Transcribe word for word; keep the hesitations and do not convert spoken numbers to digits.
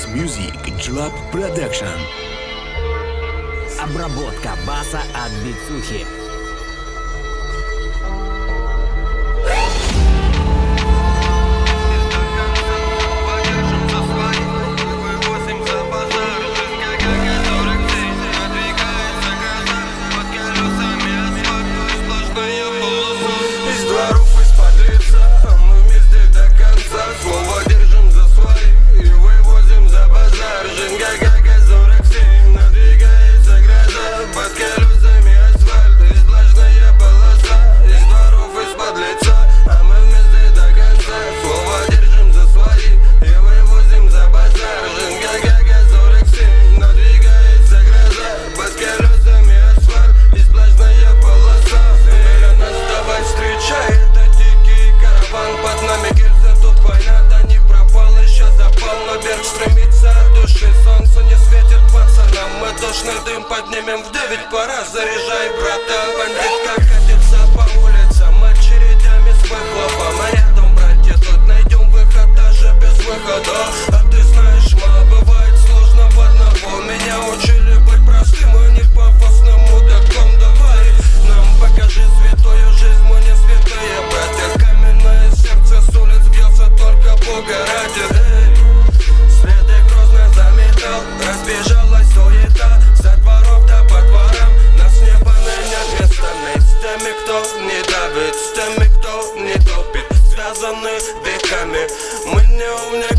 Mix Music Drop Production. Обработка баса от Бицухи. Дым поднимем в девять, пора заряжай, брата. Бандитка катится по улицам очередями с выхлопом. А рядом, братья, тут найдем выход даже без выхода. А ты знаешь, мало бывает сложно в одного. Меня учили быть простым и не пафосным мудаком. Давай нам покажи святую жизнь, мы не святые, братья. Каменное сердце с улиц бьется только Бога ради. Эй, следы грозно заметал, разбежалась суета. Со дворов до по дворам нас не поменять местами. С теми, кто не давит, с теми, кто не топит, связаны веками. Мы не умеем